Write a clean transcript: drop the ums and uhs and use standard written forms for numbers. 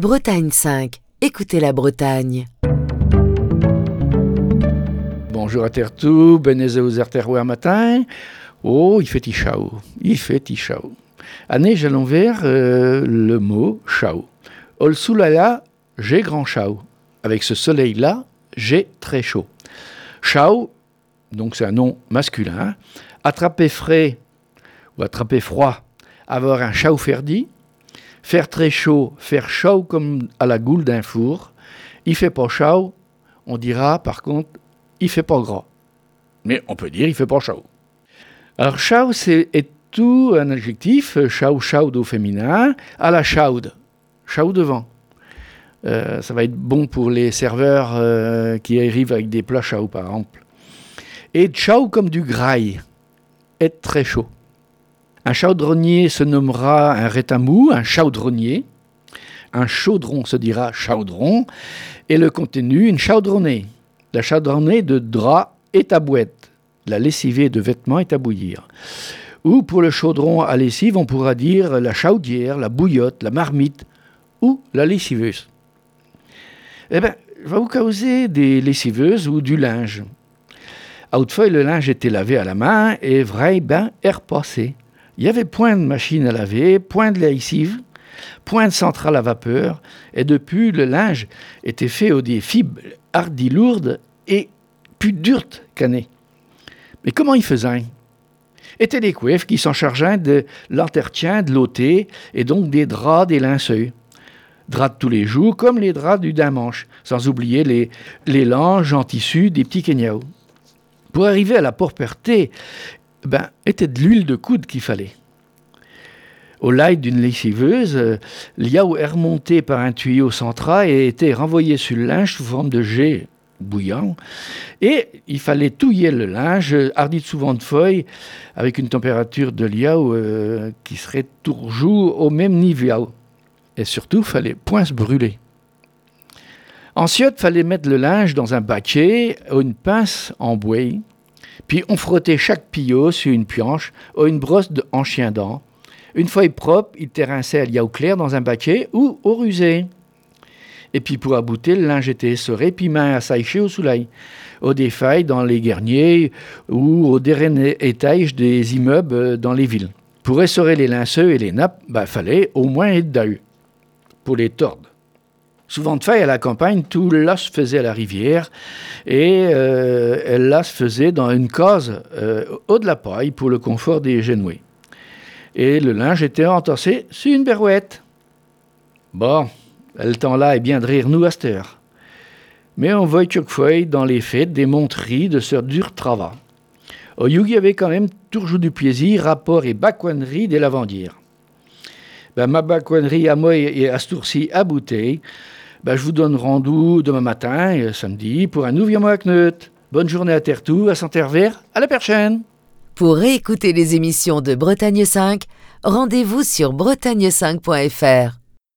Bretagne 5, écoutez la Bretagne. Bonjour à Tertou, benez aux terroir matin. Oh, il fait tichao. Année, j'allons vers le mot chao. Ol soulala, j'ai grand chao. Avec ce soleil-là, j'ai très chaud. Chao, donc c'est un nom masculin. Attraper frais ou attraper froid, avoir un chao ferdi. Faire très chaud, faire chaud comme à la goule d'un four. Il fait pas chaud, on dira par contre, il fait pas gras. Mais on peut dire il fait pas chaud. Alors chaud est tout un adjectif, chaud au féminin, à la chaude, chaud devant. Ça va être bon pour les serveurs qui arrivent avec des plats chauds par exemple. Et chaud comme du graille, être très chaud. Un chaudronnier se nommera un rétamou, un chaudronnier. Un chaudron se dira chaudron. Et le contenu, une chaudronnée. La chaudronnée de drap est à bouette. La lessivée de vêtements est à bouillir. Ou pour le chaudron à lessive, on pourra dire la chaudière, la bouillotte, la marmite ou la lessiveuse. Eh bien, je vais vous causer des lessiveuses ou du linge. Autrefois, le linge était lavé à la main et vrai, repassé. Il y avait point de machine à laver, point de lessive, point de centrale à vapeur, et depuis, le linge était fait aux des fibres hardies lourdes et plus dures qu'années. Mais comment ils faisaient ? Étaient les coiffes qui s'en chargeaient de l'entretien de l'ôté et donc des draps, des linceuls. Draps de tous les jours, comme les draps du dimanche, sans oublier les langes en tissu des petits kenyao. Pour arriver à la propreté, était de l'huile de coude qu'il fallait. Au light d'une lessiveuse, l'iao est remonté par un tuyau central et était renvoyé sur le linge sous forme de jet bouillant. Et il fallait touiller le linge, hardi souvent de feuilles, avec une température de l'iao qui serait toujours au même niveau. Et surtout, il fallait point se brûler. Ensuite, il fallait mettre le linge dans un baquet ou une pince en bois. Puis on frottait chaque pillot sur une pioche ou une brosse en chien dent. Une fois propre, il était rincé à l'iao clair dans un baquet ou au rusé. Et puis pour abouter, le linge était essoré puis main à sécher au soleil, au des failles dans les guerniers ou au dernier étage des immeubles dans les villes. Pour essorer les linceux et les nappes, fallait au moins être d'œil pour les tordre. Souvent de faille à la campagne, tout là se faisait à la rivière et là se faisait dans une case haut de la paille pour le confort des genoués. Et le linge était entassé sur une berouette. Bon, le temps-là est bien de rire nous à cette heure. Mais on voit quelquefois dans les fêtes des monteries de ce dur travail. Au Youg, il y avait quand même toujours du plaisir, rapport et bacouannerie des lavandières. Ma bacouannerie à moi et à Stourcy à bouteille. Je vous donne rendez-vous demain matin, samedi, pour un nouveau mois à Kneut. Bonne journée à Tertou, à Saint-Hervert, à la prochaine. Pour réécouter les émissions de Bretagne 5, rendez-vous sur bretagne5.fr.